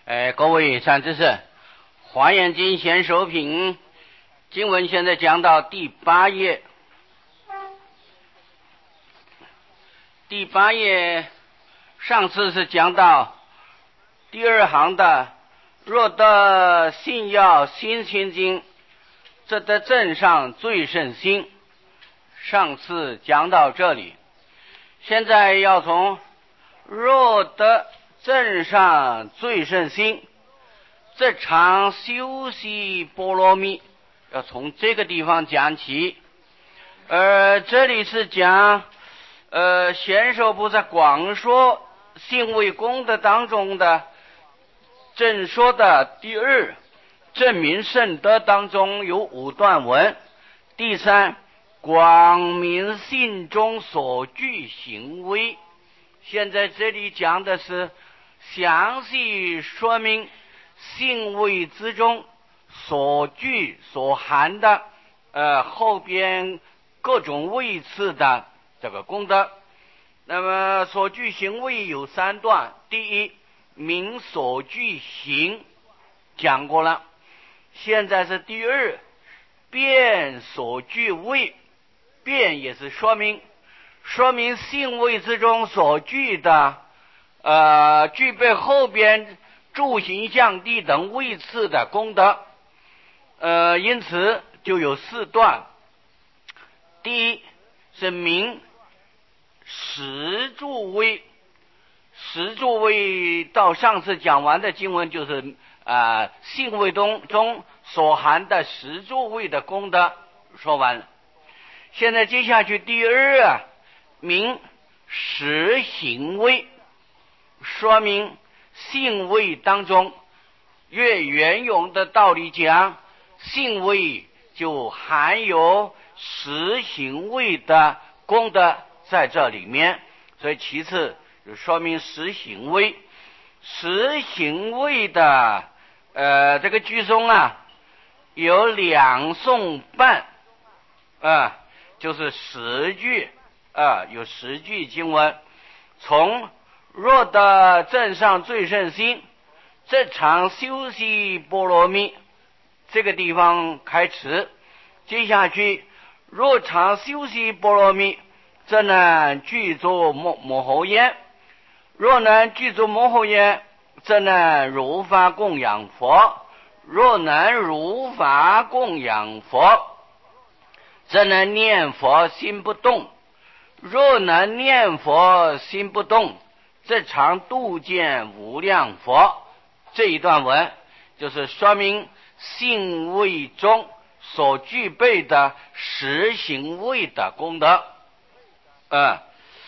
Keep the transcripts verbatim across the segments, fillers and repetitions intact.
呃，各位善知识，华严经贤手品经文现在讲到第八页，第八页上次是讲到第二行的若得信要心清净，则得正上最胜心。上次讲到这里，现在要从若得正上最胜心，这场修习波罗蜜，要从这个地方讲起。而这里是讲呃贤首菩萨广说信位功德当中的正说的第二证明圣德当中有五段文。第三，广明信中所具行为。现在这里讲的是详细说明信位之中所具所含的呃后边各种位次的这个功德。那么所具行为有三段，第一，明所具行讲过了，现在是第二，变所具位。变也是说明说明信位之中所具的呃具备后边住行相地等位次的功德。呃因此就有四段。第一是明十住位，十住位到上次讲完的经文就是啊、呃、信位中中所含的十住位的功德说完了。现在接下去第二啊，明十行位，说明信位当中越圆融的道理讲，信位就含有十行位的功德在这里面。所以其次就说明十行位，十行位的呃这个句诵啊有两诵半啊、呃就是十句啊、呃，有十句经文，从若得正上最胜心，这场修习波罗蜜这个地方开始。接下去，若常修习波罗蜜，则能具足摩摩诃耶；若能具足摩诃耶，则能如法供养佛；若能如法供养佛，则能念佛心不动；若能念佛心不动，则常度见无量佛。这一段文就是说明信位中所具备的十行位的功德。呃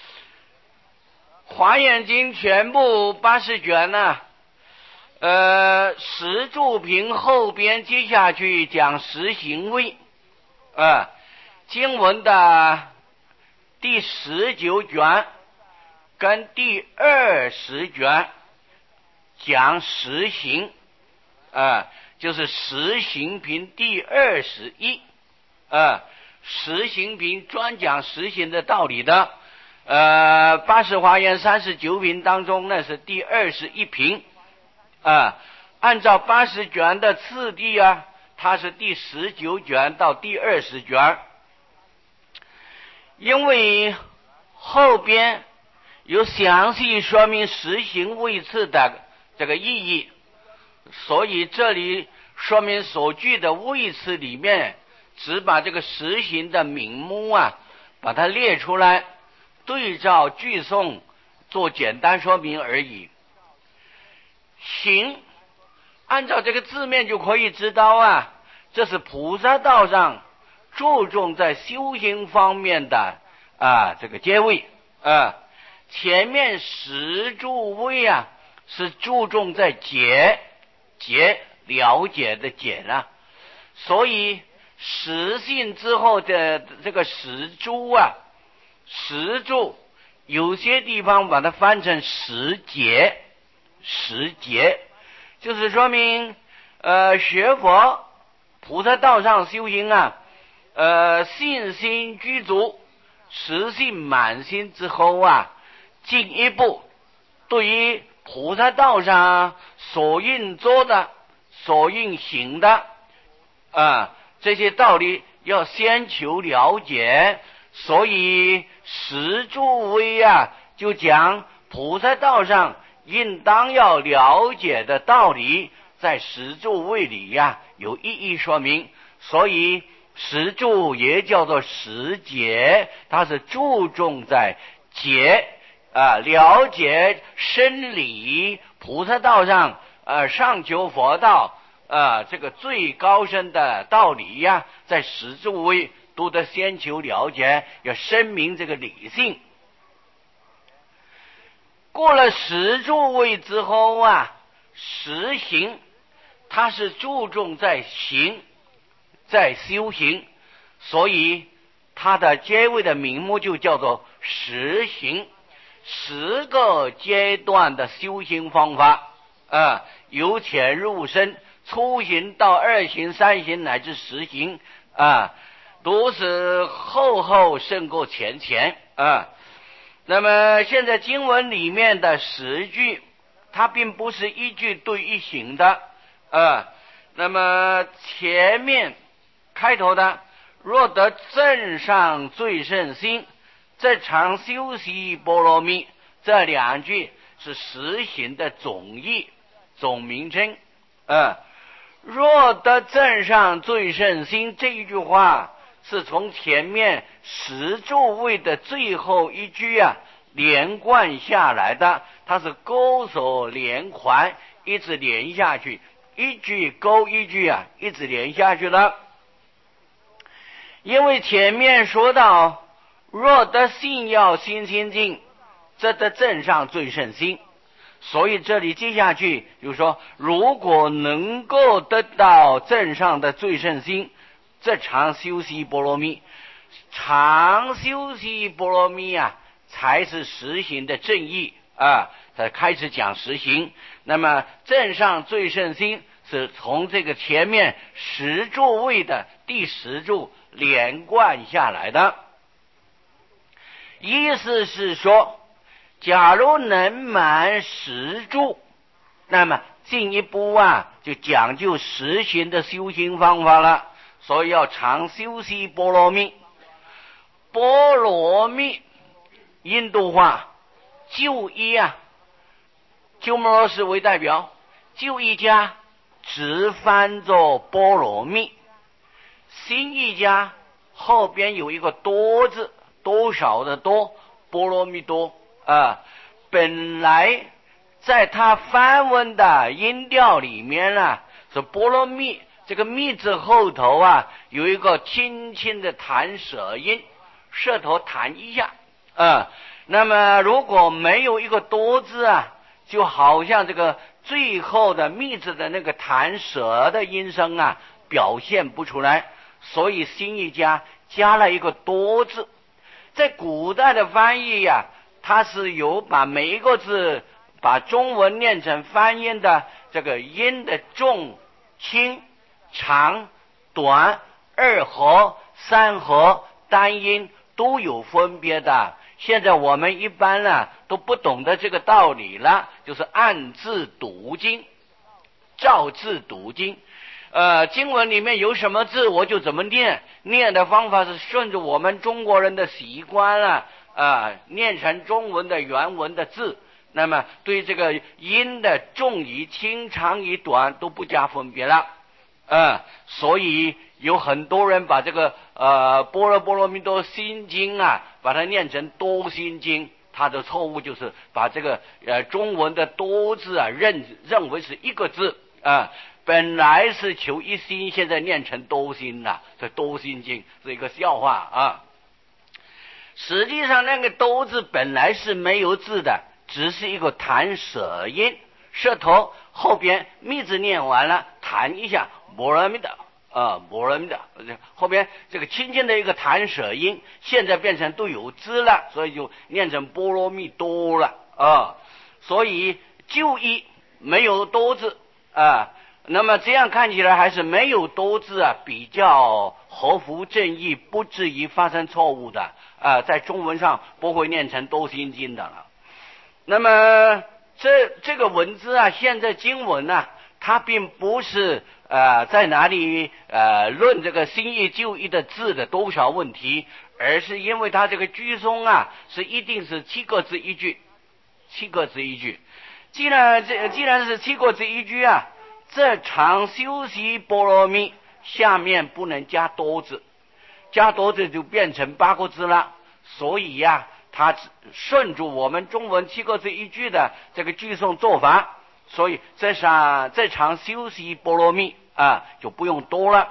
华严经全部八十卷呢，呃十住品后边接下去讲十行位。呃经文的第十九卷跟第二十卷讲十行，呃就是十行品第二十一，呃十行品专讲十行的道理的。呃八十华严三十九品当中那是第二十一品，呃按照八十卷的次第啊，它是第十九卷到第二十卷。因为后边有详细说明十行位次的这个意义，所以这里说明所具的位次里面只把这个十行的名目啊把它列出来，对照句诵做简单说明而已。行按照这个字面就可以知道啊，这是菩萨道上注重在修行方面的啊这个阶位啊。前面十住位啊是注重在解解了解的解啊，所以十信之后的这个十住啊，十住有些地方把它翻成十解，十解就是说明呃学佛菩萨道上修行啊，呃信心具足，十信满心之后啊，进一步对于菩萨道上所应做的、所应行的啊，这些道理要先求了解。所以十住位啊，就讲菩萨道上应当要了解的道理，在十住位里呀、啊、有一一说明。所以十住也叫做十解，它是注重在解啊，了解深理。菩萨道上呃上求佛道啊，这个最高深的道理呀、啊，在十住位都得先求了解，要深明这个理性。过了十住位之后啊，十行它是注重在行，在修行，所以它的结尾的名目就叫做十行，十个阶段的修行方法啊，由浅入深，初行到二行、三行乃至十行啊，都是后后胜过前前啊。那么现在经文里面的十句，它并不是一句对一行的啊。那么前面开头的若得正上最胜心，这常修习波罗蜜，这两句是十行的总义、总名称啊。若得正上最胜心这一句话是从前面十住位的最后一句啊连贯下来的，它是勾手连环，一直连下去，一句勾一句啊，一直连下去了。因为前面说到若得信要心清净，这得正上最胜心，所以这里接下去就是说，如果能够得到正上的最胜心，这常修习波罗蜜，常修习波罗蜜啊，才是实行的正义啊。才开始讲实行。那么正上最胜心是从这个前面十住位的第十住连贯下来的，意思是说，假如能满十住，那么进一步啊就讲究实行的修行方法了。所以要常修习波罗蜜。波罗蜜印度话就一啊，鸠摩罗什为代表，就一家直翻作波罗蜜，新一家后边有一个多字，多少的多，波罗蜜多啊。本来在他梵文的音调里面啊，是波罗蜜，这个蜜字后头啊有一个轻轻的弹舌音，舌头弹一下啊。那么如果没有一个多字啊，就好像这个最后的蜜字的那个弹舌的音声啊表现不出来，所以新一家加了一个多字。在古代的翻译呀、啊，它是有把每一个字把中文念成翻音的这个音的重、轻、长、短、二合、三合、单音都有分别的。现在我们一般呢、啊、都不懂得这个道理了，就是按字读经，照字读经。呃，经文里面有什么字我就怎么念，念的方法是顺着我们中国人的习惯了啊、呃，念成中文的原文的字。那么对这个音的重与轻、长与短都不加分别了啊、呃，所以有很多人把这个呃般若波罗蜜多心经啊，把它念成多心经，他的错误就是把这个呃中文的多字啊认认为是一个字啊、呃，本来是求一心，现在念成多心了，这多心经是一个笑话啊。实际上那个多字本来是没有字的，只是一个弹舌音，舌头后边密字念完了弹一下波罗蜜的啊，波罗蜜的后边这个轻轻的一个弹舌音，现在变成都有字了，所以就念成波罗蜜多了啊。所以就一没有多字啊，那么这样看起来还是没有多字啊，比较合乎正义，不至于发生错误的啊，在中文上不会念成多心经的了。那么这这个文字啊，现在经文啊，它并不是呃在哪里呃论这个新义旧义的字的多少问题，而是因为它这个句诵啊是一定是七个字一句，七个字一句。既然这既然是七个字一句啊，这常修习波罗蜜下面不能加多字，加多字就变成八个字了。所以呀、啊，它顺着我们中文七个字一句的这个句诵做法，所以这场这场修习波罗蜜啊就不用多了。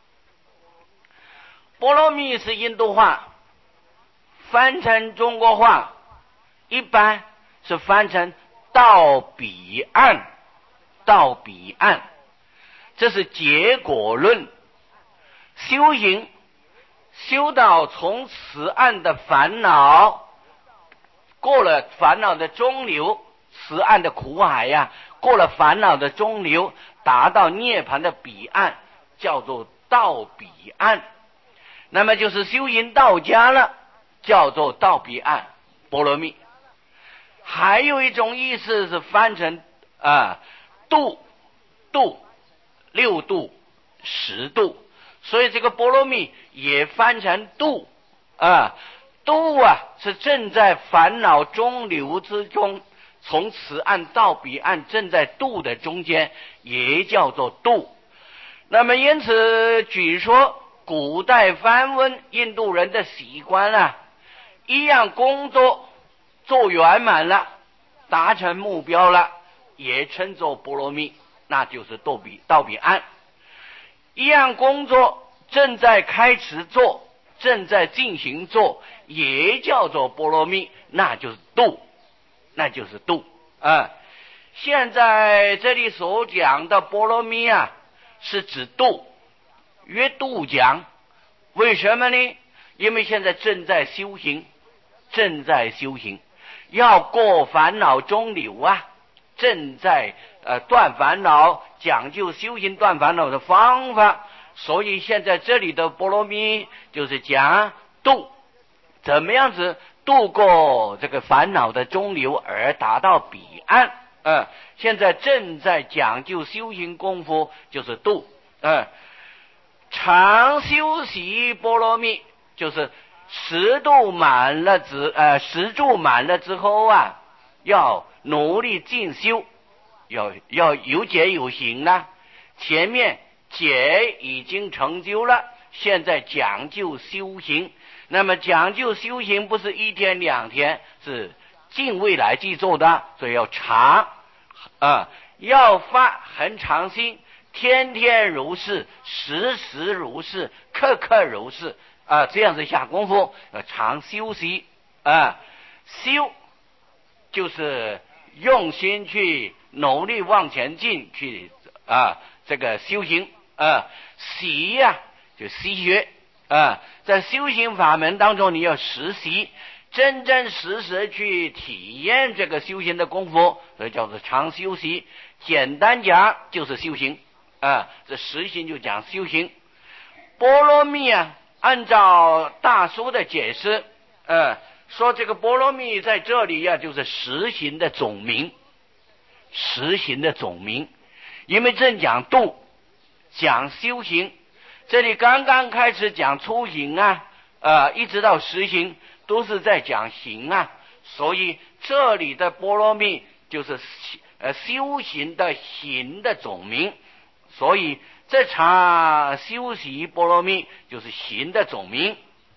波罗蜜是印度话，翻成中国话一般是翻成到彼岸，到彼岸，这是结果论。修行修到从此岸的烦恼，过了烦恼的中流，此岸的苦海呀、啊，过了烦恼的中流，达到涅槃的彼岸，叫做到彼岸。那么就是修行到家了，叫做到彼岸波罗蜜。还有一种意思是翻成啊度度六度十度，所以这个波罗蜜也翻成度啊度啊是正在烦恼中流之中，从此岸到彼岸正在度的中间，也叫做度。那么因此据说古代梵文印度人的习惯啊，一样工作做圆满了，达成目标了，也称作波罗蜜，那就是到彼到彼岸。一样工作正在开始做，正在进行做，也叫做波罗蜜，那就是度，那就是度啊。现在这里所讲的波罗蜜啊，是指度，约度讲。为什么呢？因为现在正在修行，正在修行，要过烦恼中流啊，正在呃断烦恼，讲究修行断烦恼的方法。所以现在这里的波罗蜜就是讲度，怎么样子度过这个烦恼的中流而达到彼岸。呃，现在正在讲究修行功夫，就是度。呃，常修习波罗蜜，就是十度满了之呃十住满了之后啊，要努力进修，要要有解有行了。前面解已经成就了，现在讲究修行。那么讲究修行不是一天两天，是近未来去做的，所以要长啊，要发很长心，天天如是，时时如是，刻刻如是啊，这样子下功夫，要常修习啊。修就是用心去努力往前进，去啊这个修行啊。习呀、啊、就习学啊，在修行法门当中，你要实习，真真实实去体验这个修行的功夫，所以叫做常修习。简单讲就是修行啊，这实行就讲修行。波罗蜜啊，按照大叔的解释，呃，说这个波罗蜜在这里呀、啊，就是实行的总名，实行的总名。因为正讲度，讲修行，这里刚刚开始讲出行啊，呃，一直到实行，都是在讲行啊，所以这里的波罗蜜就是呃修行的行的总名，所以这场修习波罗蜜就是行的总名。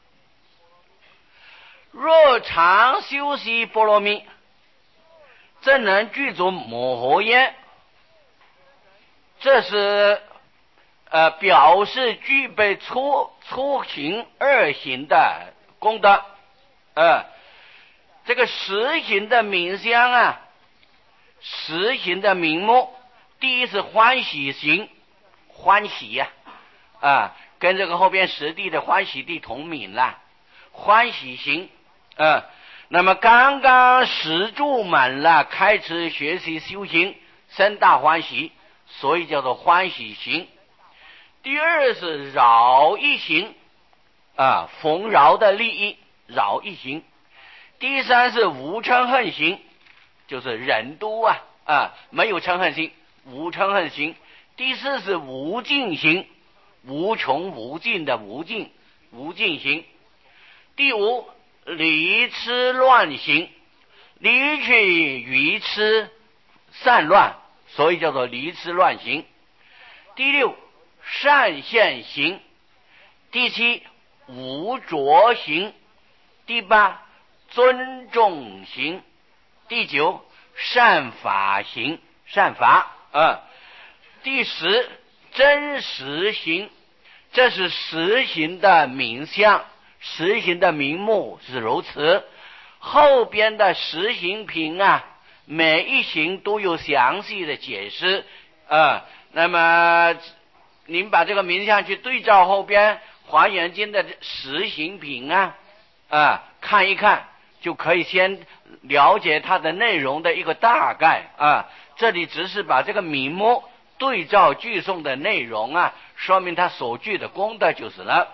若常修习波罗蜜，则能具足摩诃耶。这是呃表示具备初初行二行的功德。呃这个实行的名相啊，实行的名目，第一是欢喜行，欢喜呀 啊, 啊跟这个后边实地的欢喜地同名了，欢喜行。呃那么刚刚十住满了，开始学习修行，生大欢喜，所以叫做欢喜行。第二是饶益行啊，逢饶的利益，饶益行。第三是无嗔恨行， 就是忍度啊啊，没有嗔恨心，无嗔恨心。第四是无尽心，无穷无尽的无尽无尽心。第五离痴乱心，离去愚痴散乱，所以叫做离痴乱行。第六善现行。第七无着行。第八尊重行。第九善法行，善法啊。第十真实行，这是实行的名相，实行的名目是如此。后边的实行品啊，每一行都有详细的解释啊。那么您把这个名相去对照后边华严经的实行品啊啊看一看，就可以先了解它的内容的一个大概啊。这里只是把这个名目对照句诵的内容啊，说明他所具的功德就是了。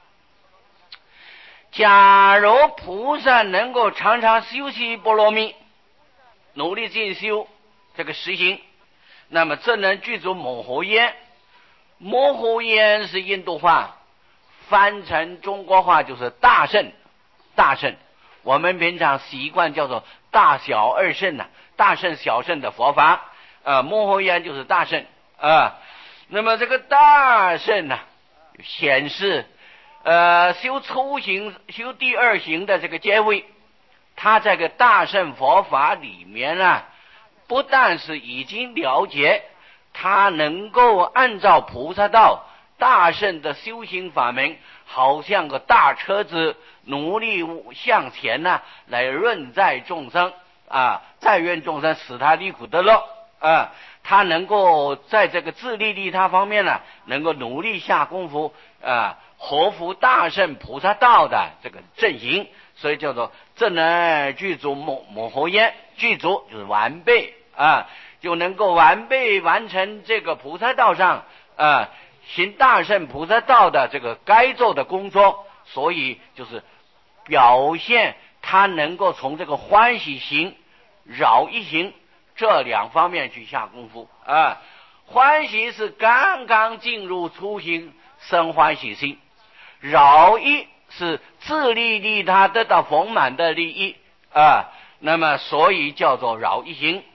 假如菩萨能够常常修习波罗蜜，努力进修这个实行，那么这能具足摩诃耶。摩诃耶是印度话，翻成中国话就是大圣。大圣我们平常习惯叫做大小二圣啊，大圣小圣的佛法啊，摩诃耶就是大圣啊。那么这个大圣呢、啊，显示呃修初行修第二行的这个阶位，他这个大圣佛法里面啊，不但是已经了解，他能够按照菩萨道大圣的修行法门，好像个大车子努力向前呢、啊，来润载众生啊，载愿众生，使他离苦得乐啊。他能够在这个自利利他方面呢、啊，能够努力下功夫啊，合乎大圣菩萨道的这个正行，所以叫做正能具足摩摩诃耶。具足就是完备啊，就能够完备完成这个菩萨道上啊行大圣菩萨道的这个该做的工作，所以就是表现他能够从这个欢喜行、饶益行这两方面去下功夫啊。欢喜是刚刚进入初行生欢喜心，饶益是自利利他得到丰满的利益啊，那么所以叫做饶益行。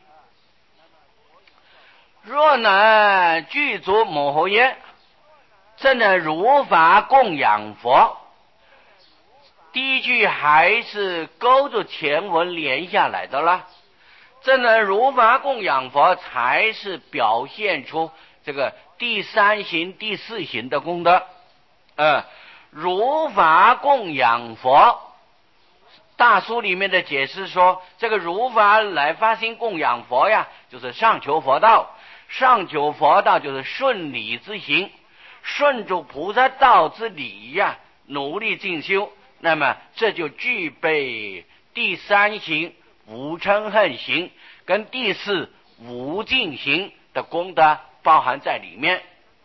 若能具足摩诃耶，正能如法供养佛。第一句还是勾着前文连下来的了，正能如法供养佛才是表现出这个第三行第四行的功德。呃，如法供养佛，大书里面的解释说，这个如法来发心供养佛呀，就是上求佛道。上求佛道就是顺理之行，顺着菩萨道之理呀、啊，努力进修，那么这就具备第三行无嗔恨行跟第四无尽行的功德包含在里面。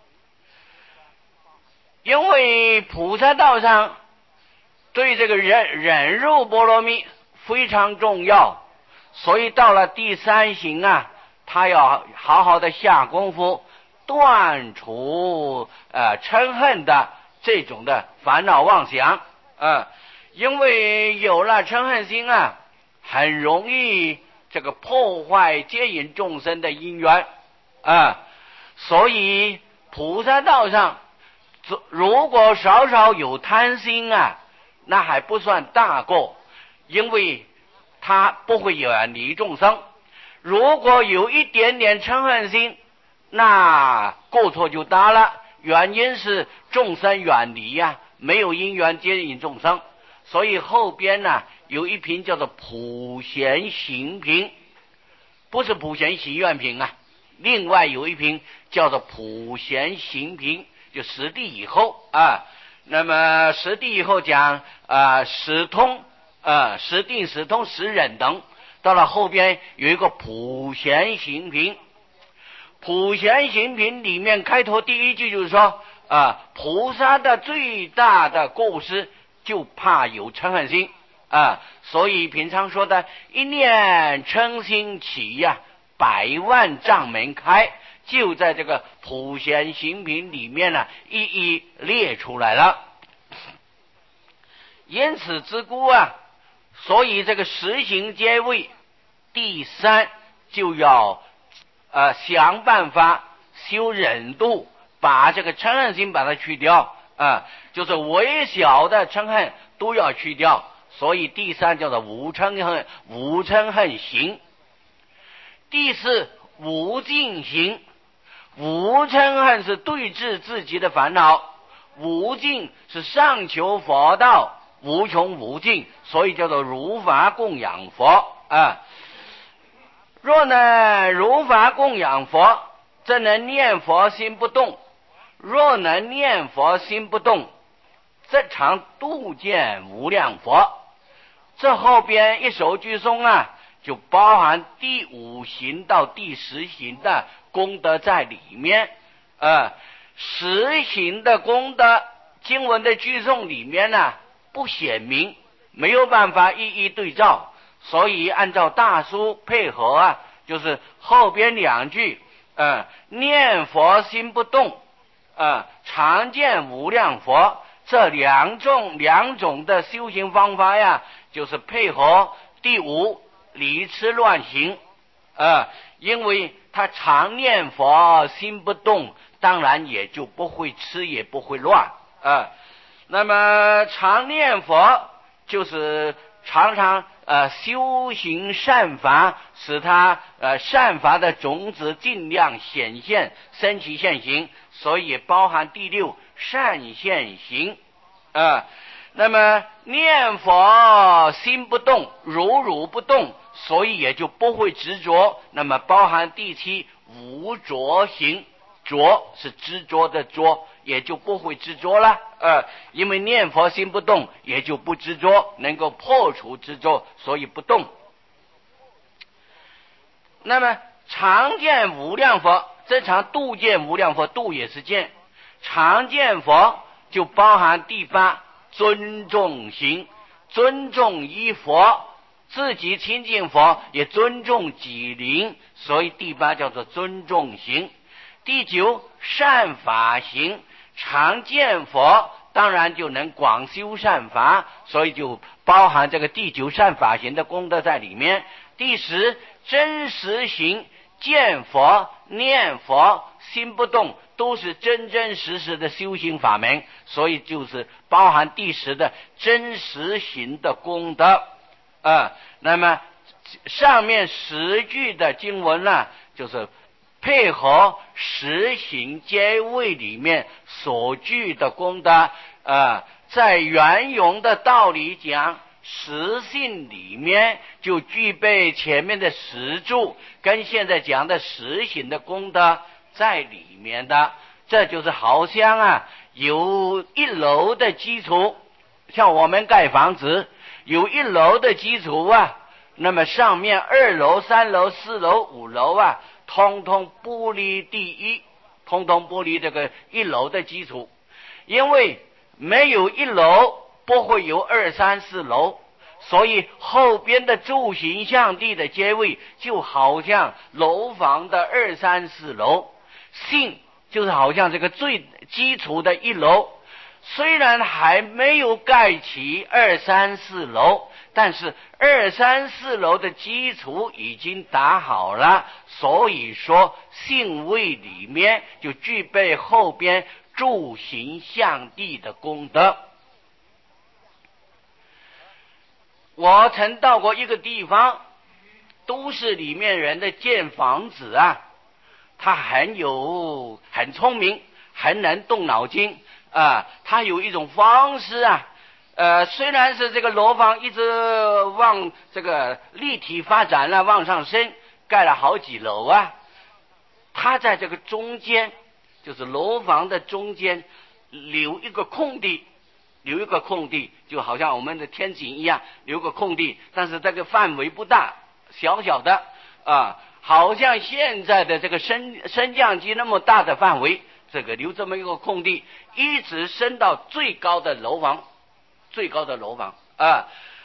因为菩萨道上对这个忍忍辱波罗蜜非常重要，所以到了第三行啊，他要好好的下功夫，断除呃嗔恨的这种的烦恼妄想啊、呃，因为有了嗔恨心啊，很容易这个破坏接引众生的因缘啊、呃，所以菩萨道上如果少少有贪心啊，那还不算大过，因为他不会远离众生。如果有一点点嗔恨心，那过错就大了，原因是众生远离呀、啊，没有因缘接引众生。所以后边呢、啊、有一品叫做普贤行品，不是普贤行愿品啊，另外有一品叫做普贤行品，就十地以后啊。那么十地以后讲啊，十通啊，十定、十通、十忍等。到了后边有一个普贤行品，普贤行品里面开头第一句就是说啊，菩萨的最大的过失就怕有嗔恨心啊。所以平常说的一念嗔心起呀、啊，百万障门开，就在这个普贤行品里面呢、啊，一一列出来了。因此之故啊，所以这个十行阶位第三就要呃想办法修忍度，把这个嗔恨心把它去掉啊、呃，就是微小的嗔恨都要去掉。所以第三叫做无嗔恨，无嗔恨行。第四无尽行，无嗔恨是对治自己的烦恼，无尽是上求佛道，无穷无尽，所以叫做如法供养佛啊。若能如法供养佛，则能念佛心不动；若能念佛心不动，则常度见无量佛。这后边一首句颂啊，就包含第五行到第十行的功德在里面。呃，十行的功德经文的句颂里面呢、啊、不显明，没有办法一一对照，所以按照大书配合啊，就是后边两句，呃，念佛心不动，呃，常见无量佛，这两种两种的修行方法呀，就是配合第五理痴乱行，呃，因为他常念佛心不动，当然也就不会痴也不会乱啊、呃。那么常念佛就是常常呃修行善法，使他呃善法的种子尽量显现升起现行，所以包含第六善现行啊、呃。那么念佛心不动，如如不动，所以也就不会执着。那么包含第七无着行，着是执着的着，也就不会执着了。呃，因为念佛心不动，也就不执着，能够破除执着，所以不动。那么常见无量佛，这常度见无量佛，度也是见。常见佛就包含第八尊重行，尊重依佛，自己亲近佛，也尊重己灵，所以第八叫做尊重行。第九善法行，常见佛当然就能广修善法，所以就包含这个第九善法行的功德在里面。第十真实行，见佛念佛心不动，都是真真实实的修行法门，所以就是包含第十的真实行的功德啊、呃。那么上面十句的经文呢，就是配合十行阶位里面所具的功德啊、呃，在圆融的道理讲，十性里面就具备前面的十住跟现在讲的十行的功德在里面的。这就是好像啊有一楼的基础，像我们盖房子有一楼的基础啊，那么上面二楼三楼四楼五楼啊，通通不离第一，通通不离这个一楼的基础。因为没有一楼不会有二三四楼，所以后边的住行象地的阶位就好像楼房的二三四楼，性就是好像这个最基础的一楼，虽然还没有盖起二三四楼，但是二三四楼的基础已经打好了，所以说性位里面就具备后边住行象地的功德。我曾到过一个地方，都市里面人的建房子啊，他很有很聪明，很能动脑筋啊，他有一种方式啊，呃，虽然是这个楼房一直往这个立体发展了，往上升，盖了好几楼啊，他在这个中间，就是楼房的中间留一个空地，留一个空地，就好像我们的天井一样，留个空地，但是这个范围不大，小小的啊，好像现在的这个升升降机那么大的范围，这个留这么一个空地，一直升到最高的楼房，最高的楼房啊。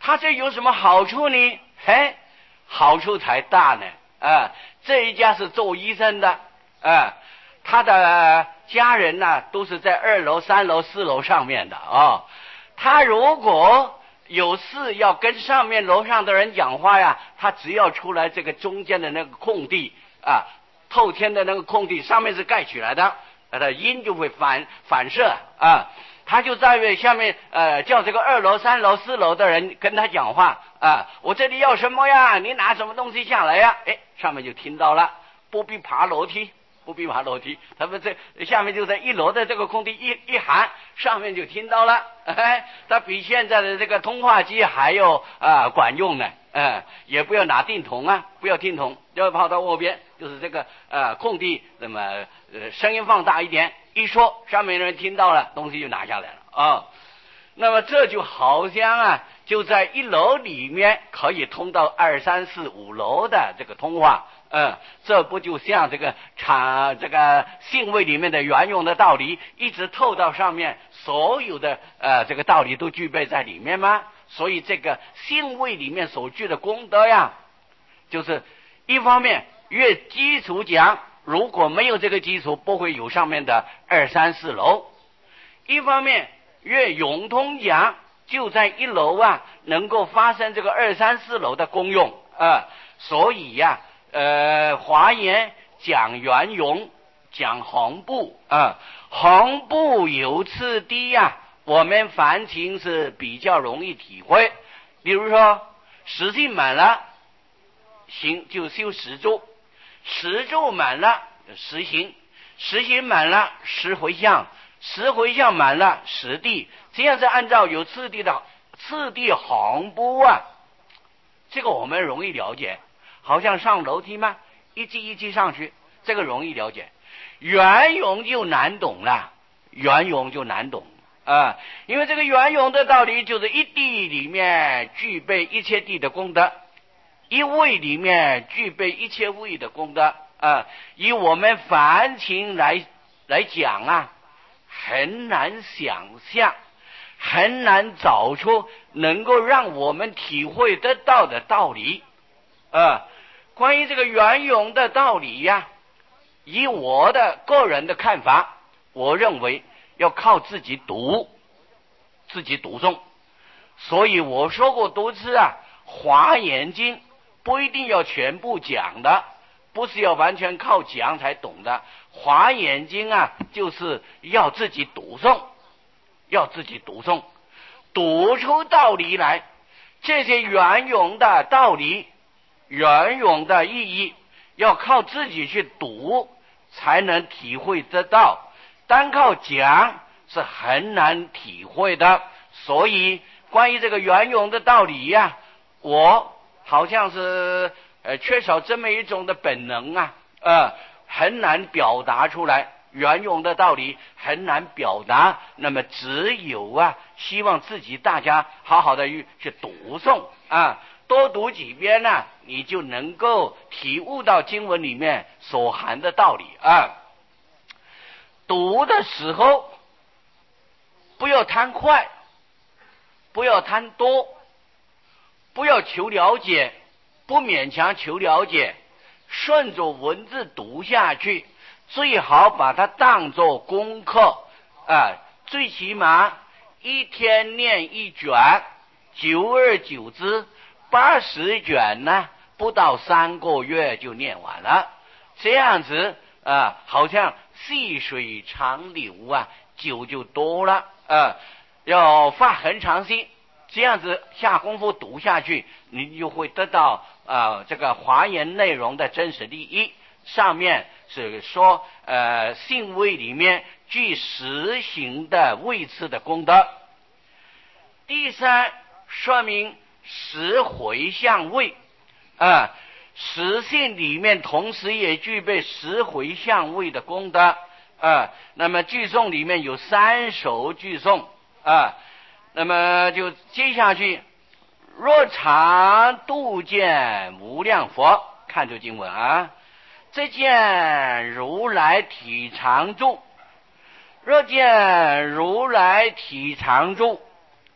他这有什么好处呢？嘿，好处才大呢！啊，这一家是做医生的，啊，他的家人呢、啊、都是在二楼、三楼、四楼上面的哦。他如果有事要跟上面楼上的人讲话呀，他只要出来这个中间的那个空地啊，透天的那个空地上面是盖起来的，它的音就会反反射啊。他就在下面呃叫这个二楼、三楼、四楼的人跟他讲话啊，我这里要什么呀？你拿什么东西下来呀？哎，上面就听到了，不必爬楼梯。不必爬楼梯，他们这下面就在一楼的这个空地一一喊，上面就听到了。哎，它比现在的这个通话机还要啊、呃、管用呢。嗯，也不要拿定筒啊，不要定筒，要跑到右边，就是这个呃空地，那么呃声音放大一点，一说上面的人听到了，东西就拿下来了啊、哦。那么这就好像啊，就在一楼里面可以通到二三四五楼的这个通话。嗯，这不就像这个场这个性位里面的原用的道理，一直透到上面，所有的呃这个道理都具备在里面吗？所以这个性位里面所具的功德呀，就是一方面越基础讲，如果没有这个基础，不会有上面的二三四楼；一方面越永通讲，就在一楼啊，能够发生这个二三四楼的功用啊、呃，所以呀、啊。呃，华严讲圆融，讲红布啊，红布有次第呀、啊，我们凡情是比较容易体会。比如说，实性满了，行就修十咒，十咒满了实行，实行满了十回向，十回向满了十地，这样是按照有次第的次第红布啊，这个我们容易了解。好像上楼梯吗？一级一级上去，这个容易了解。圆融就难懂了，圆融就难懂啊！因为这个圆融的道理就是一地里面具备一切地的功德，一位里面具备一切位的功德啊！以我们凡情来来讲啊，很难想象，很难找出能够让我们体会得到的道理啊。关于这个圆融的道理呀，以我的个人的看法，我认为要靠自己读，自己读诵。所以我说过多次啊，华严经不一定要全部讲的，不是要完全靠讲才懂的。华严经啊，就是要自己读诵，要自己读诵，读出道理来。这些圆融的道理，圆融的意义，要靠自己去读才能体会得到，单靠讲是很难体会的。所以关于这个圆融的道理呀、啊，我好像是呃缺少这么一种的本能啊，呃很难表达出来。圆融的道理很难表达，那么只有啊，希望自己大家好好的去读诵啊，多读几遍呢、啊，你就能够体悟到经文里面所含的道理啊。读的时候不要贪快，不要贪多，不要求了解，不勉强求了解，顺着文字读下去。最好把它当作功课啊，最起码一天念一卷，久而久之，八十卷呢，不到三个月就念完了。这样子啊，好像细水长流啊，酒就多了啊。要发恒常心，这样子下功夫读下去，你就会得到啊这个华严内容的真实利益。上面是说呃性位里面具实行的位次的功德。第三，说明十回向位啊，实性里面同时也具备十回向位的功德啊。那么句诵里面有三首句诵啊，那么就接下去，若常度见无量佛，看这经文啊。这见如来体常住，若见如来体常住，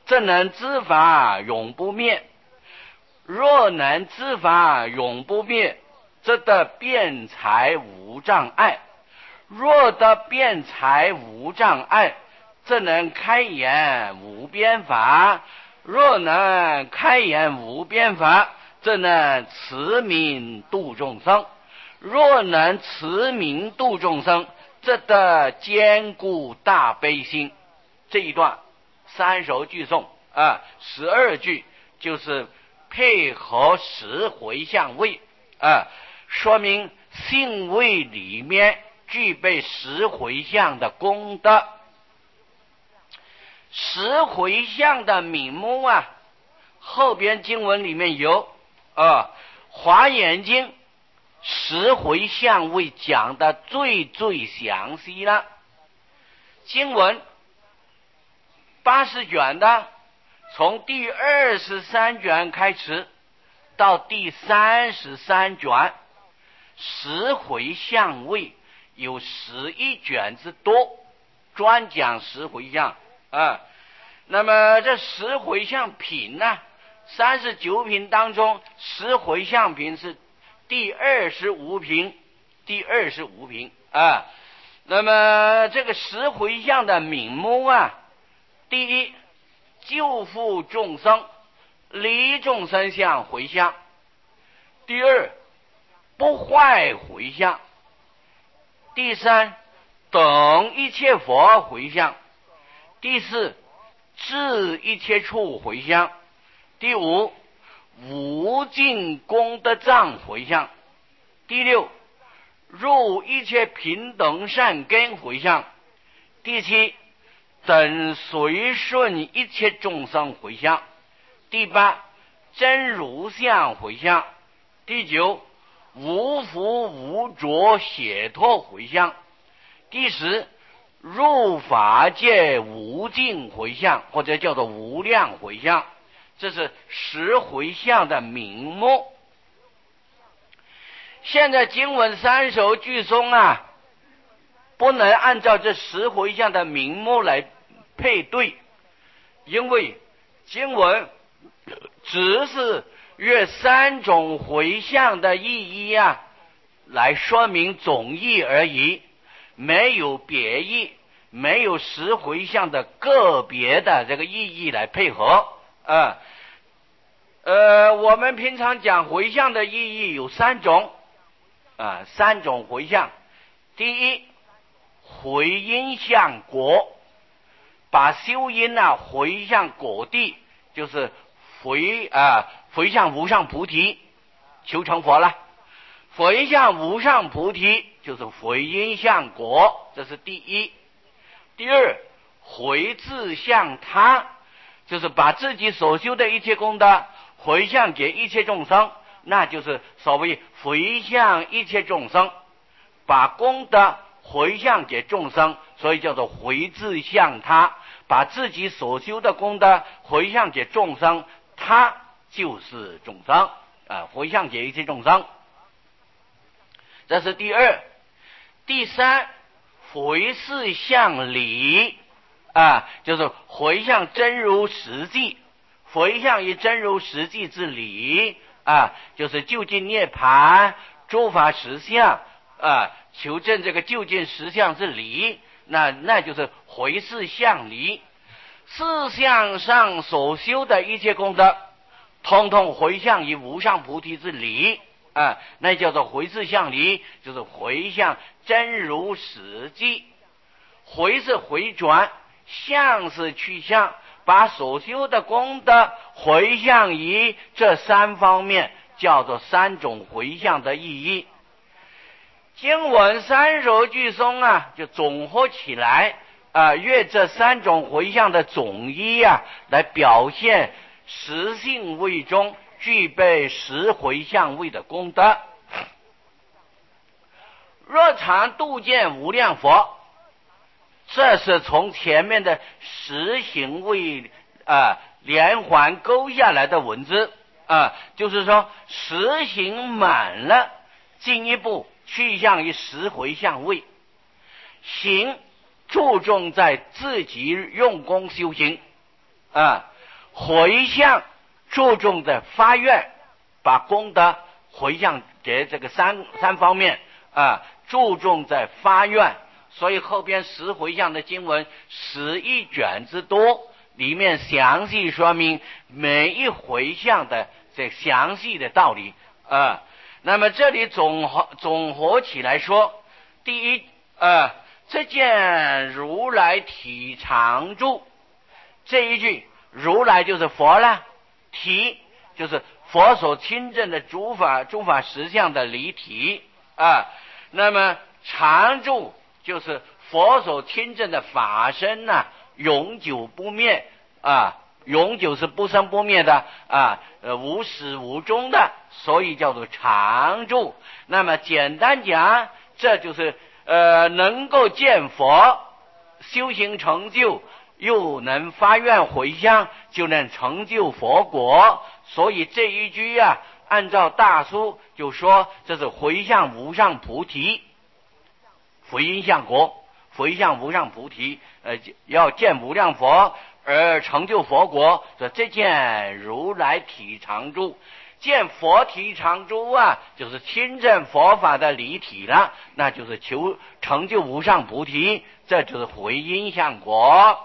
则能知法永不灭。若能知法永不灭，则得辩才无障碍。若得辩才无障碍，则能开言无边法。若能开言无边法，则能持名度众生。若能持名度众生，则得坚固大悲心。这一段三首句诵啊，十二句就是配合十回向位啊，说明性位里面具备十回向的功德。十回向的名目啊，后边经文里面有啊，华严经十回向位讲的最最详细了。经文八十卷的，从第二十三卷开始到第三十三卷，十回向位有十一卷之多，专讲十回向啊。那么这十回向品呢，三十九品当中，十回向品是第二十五品，第二十五品啊。那么这个十回向的名目啊，第一，救护众生，离众生相回向；第二，不坏回向；第三，等一切佛回向；第四，治一切处回向；第五，无尽功德藏回向；第六，入一切平等善根回向；第七，等随顺一切众生回向；第八，真如相回向；第九，无福无着解脱回向；第十，入法界无尽回向，或者叫做无量回向。这是十回向的名目。现在经文三首句诵啊，不能按照这十回向的名目来配对，因为经文只是约三种回向的意义啊，来说明总义而已，没有别义，没有十回向的个别的这个意义来配合啊。呃，我们平常讲回向的意义有三种啊，三种回向。第一，回因向果，把修因啊回向果地，就是回啊回向无上菩提，求成佛了。回向无上菩提就是回因向果，这是第一。第二，回自向他，就是把自己所修的一切功德回向给一切众生，那就是所谓回向一切众生，把功德回向给众生，所以叫做回自向他，把自己所修的功德回向给众生，他就是众生啊，回向给一切众生。这是第二。第三，回事向理啊，就是回向真如实际，回向于真如实际之理啊，就是究竟涅槃诸法实相啊，求证这个究竟实相之理，那那就是回事向理。四相上所修的一切功德，通通回向于无上菩提之理啊，那叫做回事向理，就是回向真如实际。回是回转，向是去向，把所修的功德回向于这三方面，叫做三种回向的意义。经文三首句诵啊，就总合起来啊，约这三种回向的总义啊，来表现十性位中具备十回向位的功德。若常度见无量佛，这是从前面的十行位啊连环勾下来的文字啊，就是说十行满了，进一步去向于十回向位。行注重在自己用功修行啊， 回向注重的发愿，把功德回向给这个三三方面啊，注重在发愿。所以后边十回向的经文十一卷之多，里面详细说明每一回向的这详细的道理啊。那么这里总合总合起来说，第一啊，这见如来体常住，这一句如来就是佛了，体就是佛所亲证的诸法诸法实相的离体啊。那么常住就是佛所亲证的法身呐、啊，永久不灭啊，永久是不生不灭的啊，呃，无始无终的，所以叫做常住。那么简单讲，这就是呃能够见佛，修行成就，又能发愿回向，就能成就佛国。所以这一句啊，按照大书就说这是回向无上菩提，福音向国，回向无上菩提，呃，要见无量佛而成就佛国。说这见如来体常住，见佛体常住啊，就是亲证佛法的离体了，那就是求成就无上菩提，这就是回因向国。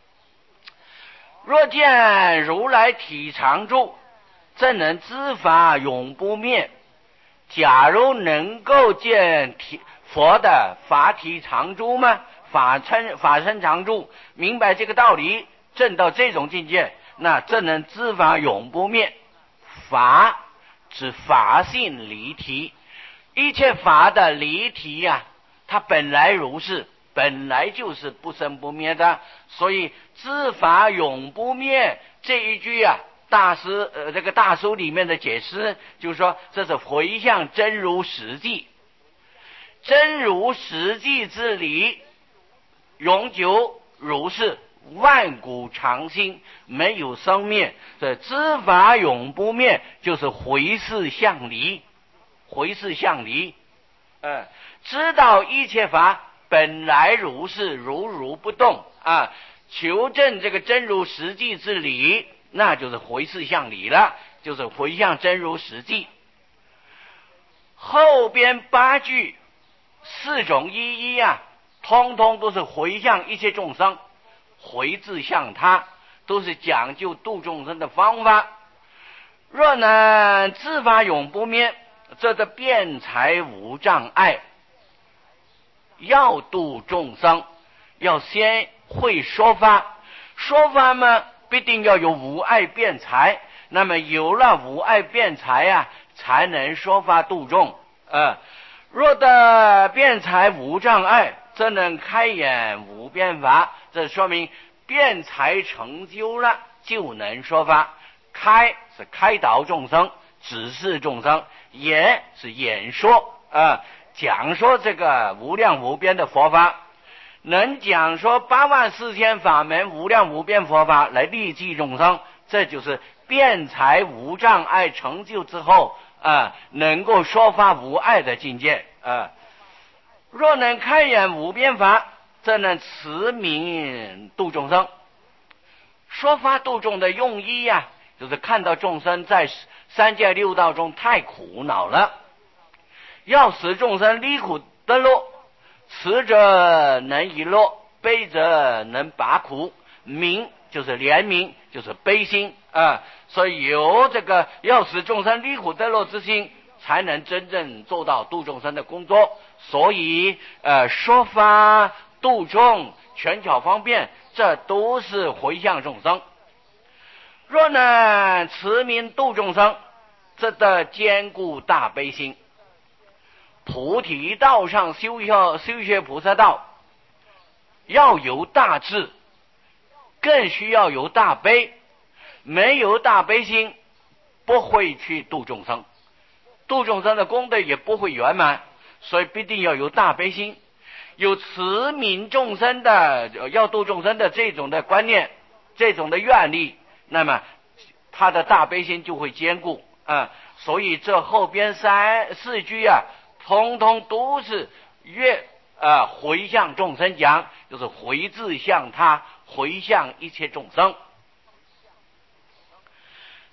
若见如来体常住，正能知法永不灭。假如能够见体佛的法体常住吗？法身法身常住，明白这个道理，证到这种境界，那正能知法永不灭。法指法性离体，一切法的离体呀、啊，它本来如是，本来就是不生不灭的。所以知法永不灭这一句啊，大师呃这个大书里面的解释就是说，这是回向真如实际，真如实际之理，永久如是，万古常新，没有生灭。这知法永不灭，就是回事向离，回事向离，呃，知道一切法本来如是，如如不动啊，求证这个真如实际之理，那就是回事向理了，就是回向真如实际。后边八句四种一一啊，通通都是回向一切众生，回自向他，都是讲究度众生的方法。若能知法永不灭，这个辩才无障碍。要度众生，要先会说法，说法嘛，必定要有无碍辩才。那么有了无碍辩才啊，才能说法度众。呃，若的辩才无障碍，则能开眼无边法。这说明辩才成就了，就能说法。开是开导众生，指示众生；演是演说啊、呃，讲说这个无量无边的佛法，能讲说八万四千法门无量无边佛法来利济众生，这就是辩才无障碍成就之后啊、呃，能够说法无碍的境界啊、呃。若能开眼无边法，则能持名度众生。说法度众的用意呀、啊，就是看到众生在三界六道中太苦恼了，要使众生离苦得乐，慈者能以乐，悲者能拔苦。悯就是怜悯，就是悲心啊，所以有这个要使众生离苦得乐之心，才能真正做到度众生的工作。所以呃，说法度众权巧方便，这都是回向众生。若能持名度众生，这得坚固大悲心。菩提道上修学修学菩萨道，要有大智，更需要有大悲。没有大悲心，不会去度众生，度众生的功德也不会圆满。所以必定要有大悲心，有慈悯众生的，要度众生的这种的观念，这种的愿力，那么他的大悲心就会坚固啊。所以这后边三四句啊，通通都是越啊回向众生讲，就是回自向他，回向一切众生。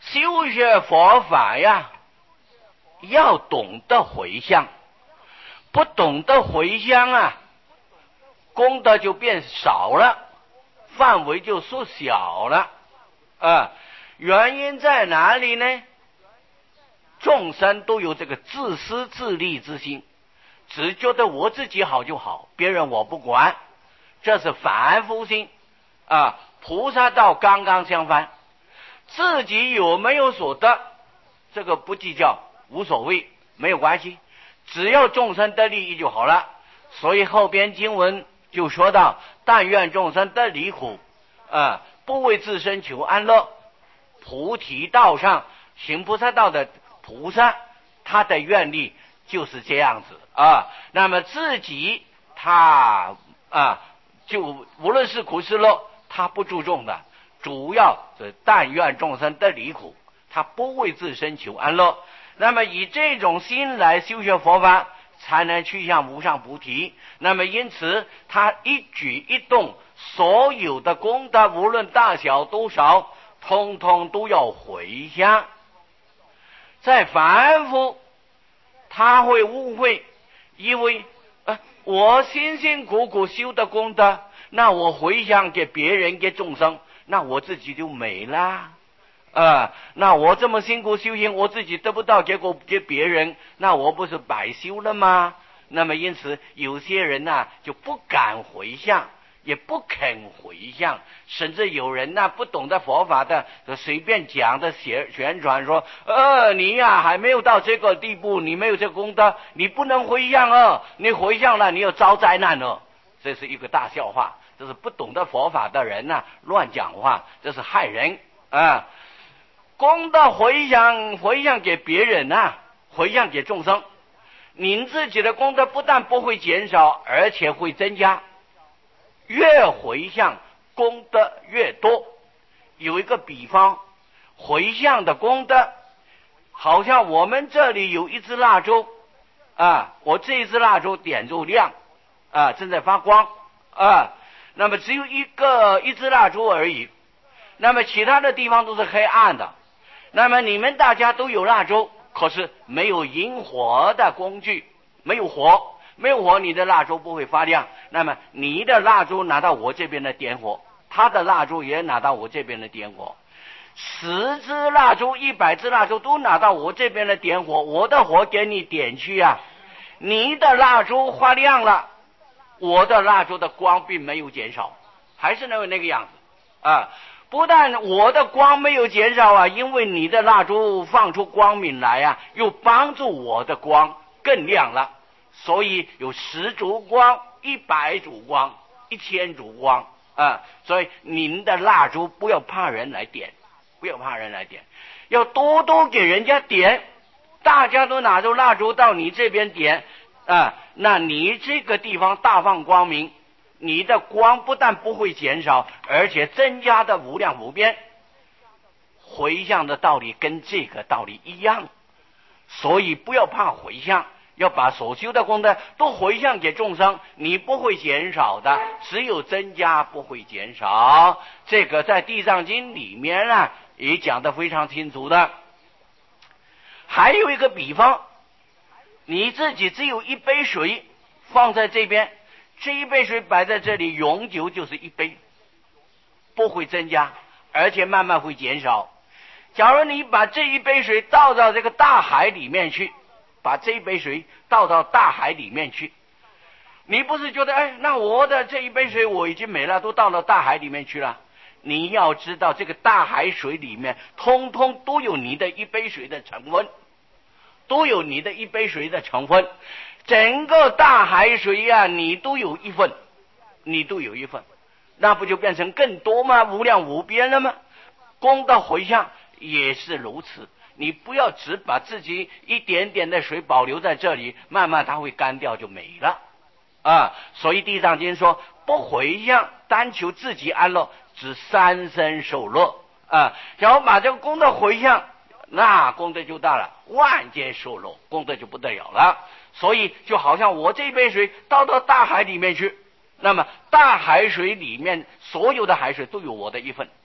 修学佛法呀，要懂得回向，不懂得回向啊，功德就变少了，范围就缩小了啊。原因在哪里呢？众生都有这个自私自利之心，只觉得我自己好就好，别人我不管，这是凡夫心啊。菩萨道刚刚相反，自己有没有所得，这个不计较，无所谓，没有关系，只要众生得利益就好了。所以后边经文就说到，但愿众生得离苦啊，不为自身求安乐。菩提道上行菩萨道的菩萨，他的愿力就是这样子啊。那么自己他啊，就无论是苦是乐，他不注重的，主要是但愿众生得离苦，他不为自身求安乐。那么以这种心来修学佛法，才能去向无上菩提。那么因此他一举一动，所有的功德无论大小多少，通通都要回向。在凡夫他会误会，因为、呃、我辛辛苦苦修的功德，那我回向给别人给众生，那我自己就没了啊！那我这么辛苦修行，我自己得不到结果给别人，那我不是白修了吗？那么因此有些人呢、啊、就不敢回向，也不肯回向，甚至有人呢、啊、不懂得佛法的，随便讲的宣宣传说，呃，你呀、啊、还没有到这个地步，你没有这个功德，你不能回向哦，你回向了你要遭灾难哦。这是一个大笑话，这是不懂得佛法的人呐、啊、乱讲话，这是害人啊！功德回向回向给别人呐、啊，回向给众生，您自己的功德不但不会减少，而且会增加。越回向功德越多。有一个比方，回向的功德，好像我们这里有一支蜡烛啊，我这一支蜡烛点着亮啊，正在发光啊，那么只有一个一支蜡烛而已，那么其他的地方都是黑暗的。那么你们大家都有蜡烛，可是没有引火的工具，没有火，没有火，你的蜡烛不会发亮。那么你的蜡烛拿到我这边的点火，他的蜡烛也拿到我这边的点火，十支蜡烛一百支蜡烛都拿到我这边的点火，我的火给你点去啊，你的蜡烛发亮了，我的蜡烛的光并没有减少，还是那个那个样子啊。不但我的光没有减少啊，因为你的蜡烛放出光明来啊，又帮助我的光更亮了。所以有十烛光、一百烛光、一千烛光啊。所以您的蜡烛不要怕人来点，不要怕人来点，要多多给人家点。大家都拿着蜡烛到你这边点啊，那你这个地方大放光明，你的光不但不会减少，而且增加的无量无边。回向的道理跟这个道理一样，所以不要怕回向，要把所修的功德都回向给众生，你不会减少的，只有增加不会减少。这个在地藏经里面啊也讲得非常清楚的。还有一个比方，你自己只有一杯水放在这边，这一杯水摆在这里，永久就是一杯，不会增加，而且慢慢会减少。假如你把这一杯水倒到这个大海里面去，把这一杯水倒到大海里面去，你不是觉得哎，那我的这一杯水我已经没了，都到了大海里面去了。你要知道，这个大海水里面通通都有你的一杯水的成分，都有你的一杯水的成分，整个大海水啊，你都有一份，你都有一份，那不就变成更多吗？无量无边了吗？功德回向也是如此，你不要只把自己一点点的水保留在这里，慢慢它会干掉就没了啊。所以地藏经说，不回向，单求自己安乐，只三生受乐啊。然后把这个功德回向，那功德就大了，万劫受乐，功德就不得了了。所以就好像我这杯水倒到大海里面去，那么大海水里面所有的海水都有我的一份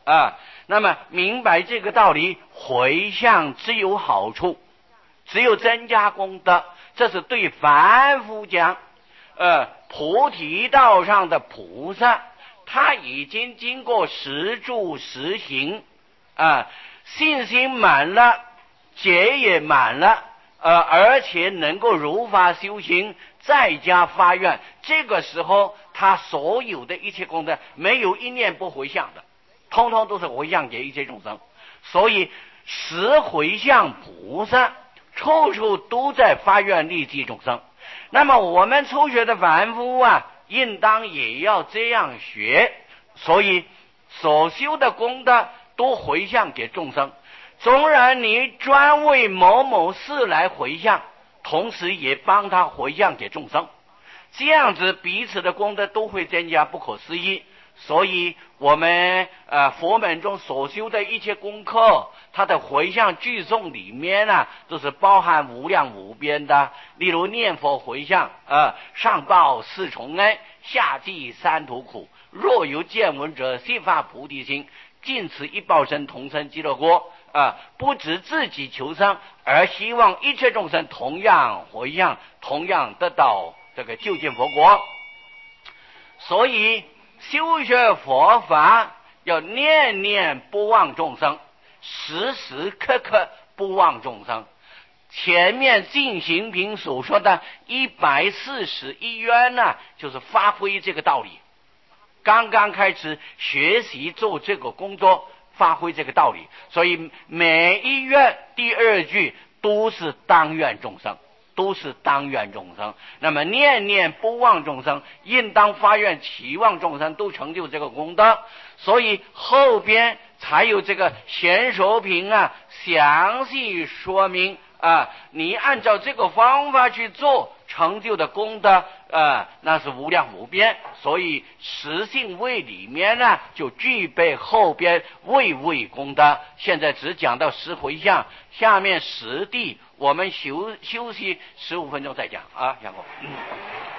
啊。那么明白这个道理，回向只有好处，只有增加功德，这是对凡夫讲。呃，菩提道上的菩萨，他已经经过实住实行，啊，信心满了，结也满了，呃，而且能够如法修行，再加发愿，这个时候他所有的一切功德，没有一念不回向的，通通都是回向给一切众生。所以十回向菩萨处处都在发愿利济众生。那么我们初学的凡夫啊，应当也要这样学，所以所修的功德都回向给众生。纵然你专为某某事来回向，同时也帮他回向给众生，这样子彼此的功德都会增加，不可思议。所以我们呃佛门中所修的一切功课，它的回向具颂里面啊，都是包含无量无边的。例如念佛回向，呃上报四重恩，下济三途苦，若有见闻者，悉发菩提心，尽此一报身，同生极乐国。啊、呃，不止自己求生，而希望一切众生同样回向，同样得到这个究竟佛国。所以修学佛法要念念不忘众生，时时刻刻不忘众生。前面进行品所说的一百四十一愿呢，就是发挥这个道理。刚刚开始学习做这个工作，发挥这个道理，所以每一愿第二句都是当愿众生，都是当愿众生。那么念念不忘众生，应当发愿期望众生都成就这个功德。所以后边才有这个贤首品啊，详细说明啊，你按照这个方法去做，成就的功德啊，那是无量无边。所以十信位里面呢，就具备后边位位功德。现在只讲到十回向，下面十地我们休休息十五分钟再讲啊，杨过。嗯